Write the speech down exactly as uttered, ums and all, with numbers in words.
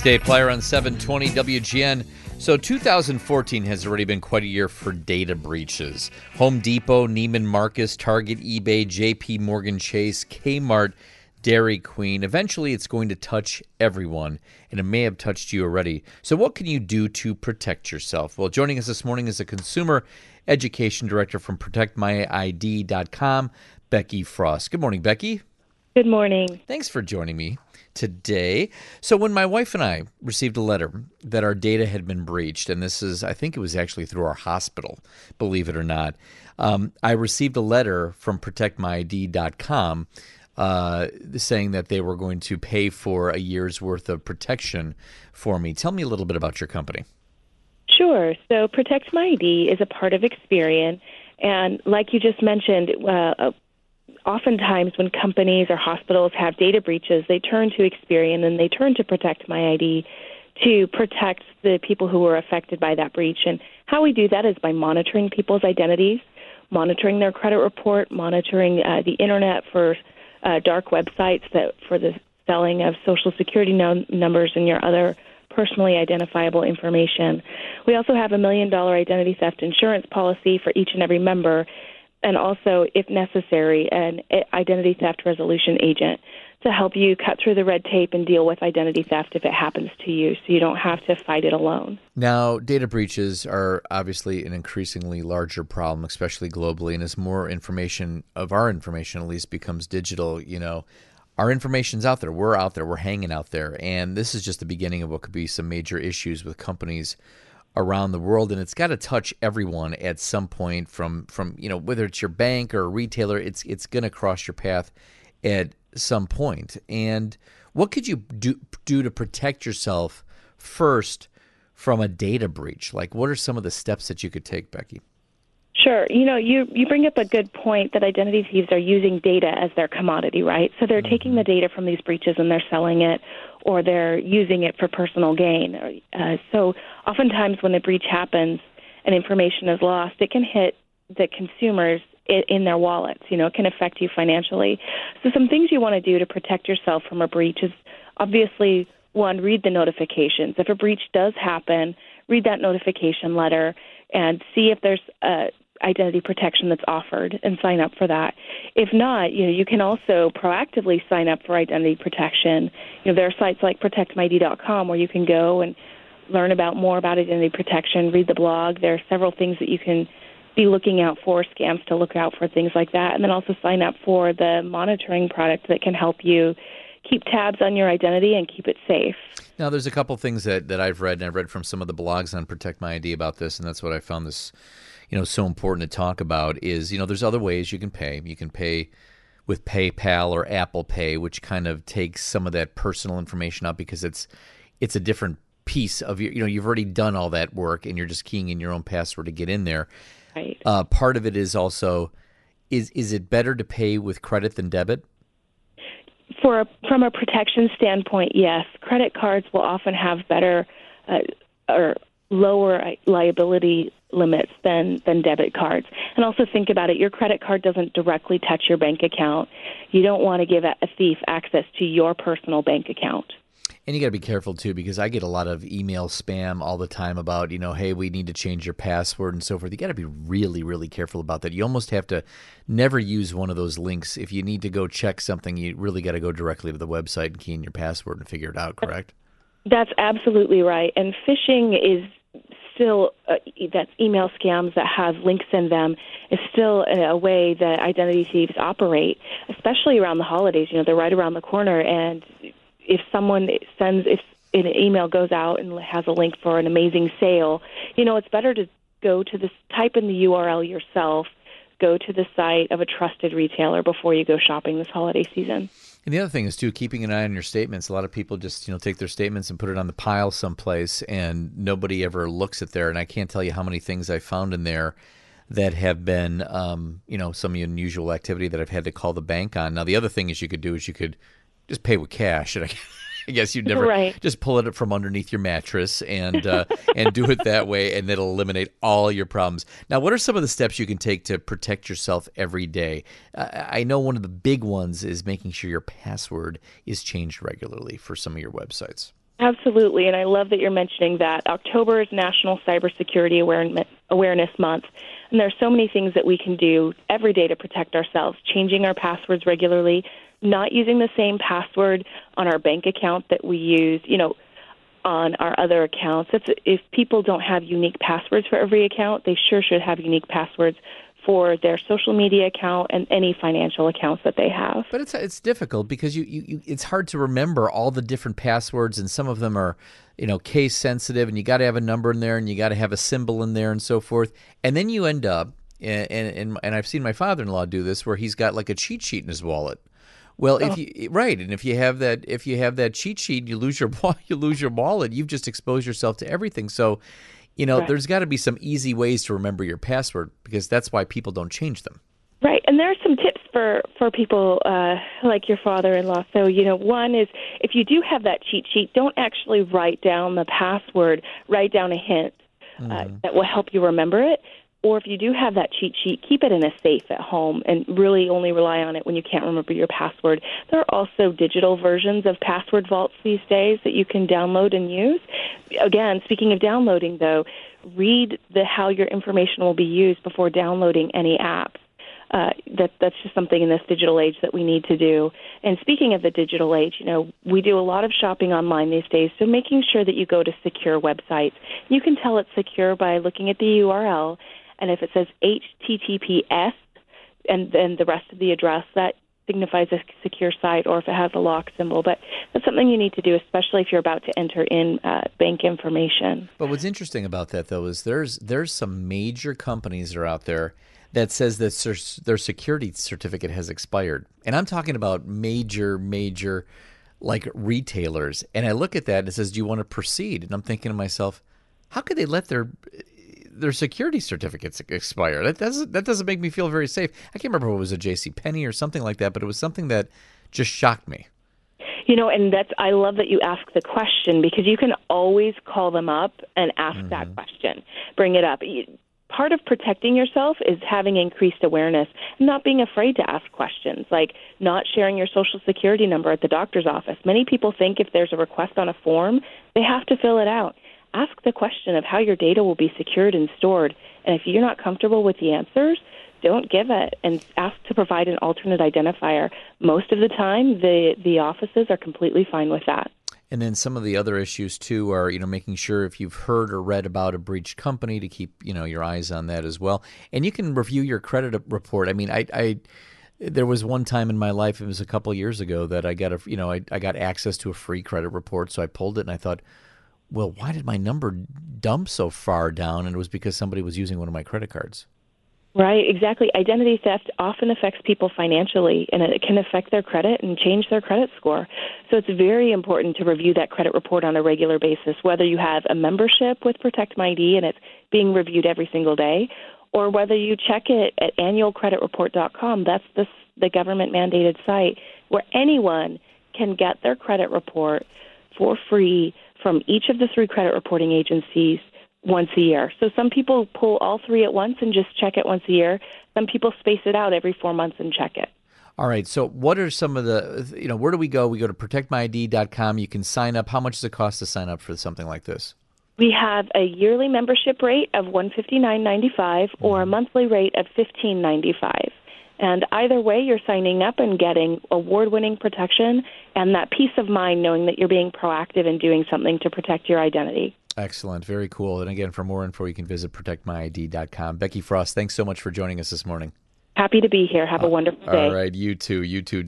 Dave Plyer on seven twenty W G N. So two thousand fourteen has already been quite a year for data breaches. Home Depot, Neiman Marcus, Target, eBay, J P Morgan Chase, Kmart, Dairy Queen. Eventually, it's going to touch everyone, and it may have touched you already. So what can you do to protect yourself? Well, joining us this morning is a consumer education director from protect my I D dot com, Becky Frost. Good morning, Becky. Good morning. Thanks for joining me today. So when my wife and I received a letter that our data had been breached, and this is, I think it was actually through our hospital, believe it or not, um, I received a letter from protect my I D dot com uh, saying that they were going to pay for a year's worth of protection for me. Tell me a little bit about your company. Sure. So Protect My I D is a part of Experian, and like you just mentioned, uh, oftentimes when companies or hospitals have data breaches, they turn to Experian and they turn to Protect My I D to protect the people who were affected by that breach. And how we do that is by monitoring people's identities, monitoring their credit report, monitoring uh, the internet for uh, dark websites that for the selling of Social Security no- numbers and your other personally identifiable information. We also have a million dollar identity theft insurance policy for each and every member, and also, if necessary, an identity theft resolution agent to help you cut through the red tape and deal with identity theft if it happens to you, so you don't have to fight it alone. Now, data breaches are obviously an increasingly larger problem, especially globally, and as more information of our information at least becomes digital, you know, our information's out there. We're out there. We're hanging out there. And this is just the beginning of what could be some major issues with companies around the world. And it's got to touch everyone at some point from, from you know, whether it's your bank or a retailer, it's it's going to cross your path at some point. And what could you do, do to protect yourself first from a data breach? Like, what are some of the steps that you could take, Becky? Sure. You know, you, you bring up a good point that identity thieves are using data as their commodity, right? So they're mm-hmm. taking the data from these breaches and they're selling it, or they're using it for personal gain. Uh, so oftentimes when a breach happens and information is lost, it can hit the consumers in, in their wallets. You know, it can affect you financially. So some things you want to do to protect yourself from a breach is obviously, one, read the notifications. If a breach does happen, read that notification letter and see if there's a identity protection that's offered and sign up for that. If not, you know, you can also proactively sign up for identity protection. You know, there are sites like protect my I D dot com where you can go and learn about more about identity protection, read the blog. There are several things that you can be looking out for, scams to look out for, things like that. And then also sign up for the monitoring product that can help you keep tabs on your identity and keep it safe. Now, there's a couple things that, that I've read, and I've read from some of the blogs on Protect My I D about this, and that's what I found this, you know, so important to talk about is, you know, there's other ways you can pay. You can pay with PayPal or Apple Pay, which kind of takes some of that personal information out because it's it's a different piece of your, you know, you've already done all that work and you're just keying in your own password to get in there. Right. Uh, part of it is also, is is it better to pay with credit than debit? For a, from a protection standpoint, yes. Credit cards will often have better uh, or lower liability limits than, than debit cards. And also think about it, your credit card doesn't directly touch your bank account. You don't want to give a thief access to your personal bank account. And you got to be careful, too, because I get a lot of email spam all the time about, you know, hey, we need to change your password and so forth. You got to be really, really careful about that. You almost have to never use one of those links. If you need to go check something, you really got to go directly to the website and key in your password and figure it out, correct? That's absolutely right. And phishing is still, uh, that's email scams that have links in them, is still a way that identity thieves operate, especially around the holidays. You know, they're right around the corner, and if someone sends, if an email goes out and has a link for an amazing sale, you know, it's better to go to this, type in the U R L yourself, go to the site of a trusted retailer before you go shopping this holiday season. And the other thing is, too, keeping an eye on your statements. A lot of people just, you know, take their statements and put it on the pile someplace, and nobody ever looks at there. And I can't tell you how many things I found in there that have been, um, you know, some unusual activity that I've had to call the bank on. Now, the other thing is you could do is you could just pay with cash. And I, I guess you'd never right. just pull it from underneath your mattress and uh, and do it that way, and it'll eliminate all your problems. Now, what are some of the steps you can take to protect yourself every day? Uh, I know one of the big ones is making sure your password is changed regularly for some of your websites. Absolutely, and I love that you're mentioning that. October is National Cybersecurity Awareness Awareness Month, and there are so many things that we can do every day to protect ourselves, changing our passwords regularly, not using the same password on our bank account that we use, you know, on our other accounts. If, if people don't have unique passwords for every account, they sure should have unique passwords for their social media account and any financial accounts that they have. But it's it's difficult because you, you, you it's hard to remember all the different passwords, and some of them are, you know, case sensitive, and you got to have a number in there, and you got to have a symbol in there, and so forth. And then you end up, and and and I've seen my father-in-law do this, where he's got like a cheat sheet in his wallet. Well, if you right, and if you have that, if you have that cheat sheet, you lose your you lose your wallet. You've just exposed yourself to everything. So, you know, Right. there's got to be some easy ways to remember your password, because that's why people don't change them. Right, and there are some tips for, for people uh, like your father-in-law. So, you know, one is if you do have that cheat sheet, don't actually write down the password, write down a hint uh, that will help you remember it. Or if you do have that cheat sheet, keep it in a safe at home and really only rely on it when you can't remember your password. There are also digital versions of password vaults these days that you can download and use. Again, speaking of downloading, though, read the how your information will be used before downloading any apps. Uh, that that's just something in this digital age that we need to do. And speaking of the digital age, you know, we do a lot of shopping online these days, so making sure that you go to secure websites. You can tell it's secure by looking at the U R L, and if it says H T T P S and then the rest of the address, that signifies a secure site, or if it has a lock symbol. But that's something you need to do, especially if you're about to enter in uh, bank information. But what's interesting about that, though, is there's there's some major companies that are out there that says that their, their security certificate has expired. And I'm talking about major, major, like, retailers. And I look at that and it says, do you want to proceed? And I'm thinking to myself, how could they let their their security certificates expire? That doesn't that doesn't make me feel very safe. I can't remember if it was a JCPenney or something like that, but it was something that just shocked me. You know, and that's I love that you ask the question, because you can always call them up and ask mm-hmm. that question. Bring it up. Part of protecting yourself is having increased awareness and not being afraid to ask questions, like not sharing your social security number at the doctor's office. Many people think if there's a request on a form, they have to fill it out. Ask the question of how your data will be secured and stored. And if you're not comfortable with the answers, don't give it, and ask to provide an alternate identifier. Most of the time, the, the offices are completely fine with that. And then some of the other issues, too, are, you know, making sure if you've heard or read about a breached company to keep, you know, your eyes on that as well. And you can review your credit report. I mean, I, I there was one time in my life, it was a couple of years ago, that I got a, you know, I, I got access to a free credit report. So I pulled it and I thought, well, why did my number dump so far down? And it was because somebody was using one of my credit cards. Right, exactly. Identity theft often affects people financially, and it can affect their credit and change their credit score. So it's very important to review that credit report on a regular basis, whether you have a membership with Protect My I D and it's being reviewed every single day, or whether you check it at annual credit report dot com. That's the, the government-mandated site where anyone can get their credit report for free from each of the three credit reporting agencies once a year. So some people pull all three at once and just check it once a year. Some people space it out every four months and check it. All right. So what are some of the, you know, where do we go? We go to protect my I D dot com. You can sign up. How much does it cost to sign up for something like this? We have a yearly membership rate of one hundred fifty-nine dollars and ninety-five cents or a monthly rate of fifteen dollars and ninety-five cents. And either way, you're signing up and getting award-winning protection and that peace of mind knowing that you're being proactive and doing something to protect your identity. Excellent. Very cool. And again, for more info, you can visit protect my I D dot com. Becky Frost, thanks so much for joining us this morning. Happy to be here. Have a wonderful day. All right. You too. You too.